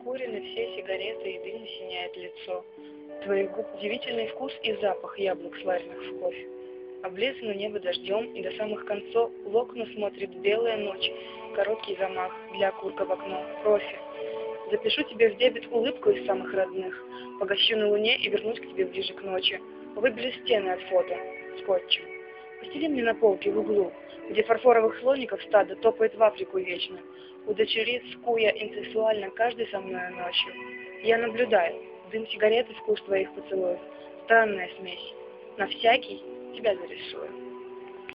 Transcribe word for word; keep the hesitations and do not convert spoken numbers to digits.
Накурены все сигареты, и дым синяет лицо. Твоих губ удивительный вкус и запах яблок, сваренных в кофе. Облизано небо дождем, и до самых концов в окна смотрит белая ночь, короткий замах для окурка в окно, профи. Запишу тебе в дебет улыбку из самых родных, погощу на луне и вернусь к тебе ближе к ночи. Выбелю стены от фото скотчем. Постели мне на полке в углу, где фарфоровых слоников стадо топает в Африку вечно. Удочерит, скуя инсексуально каждый со мной ночью. Я наблюдаю, дым сигареты, вкус твоих поцелуев. Странная смесь. На всякий тебя зарисую.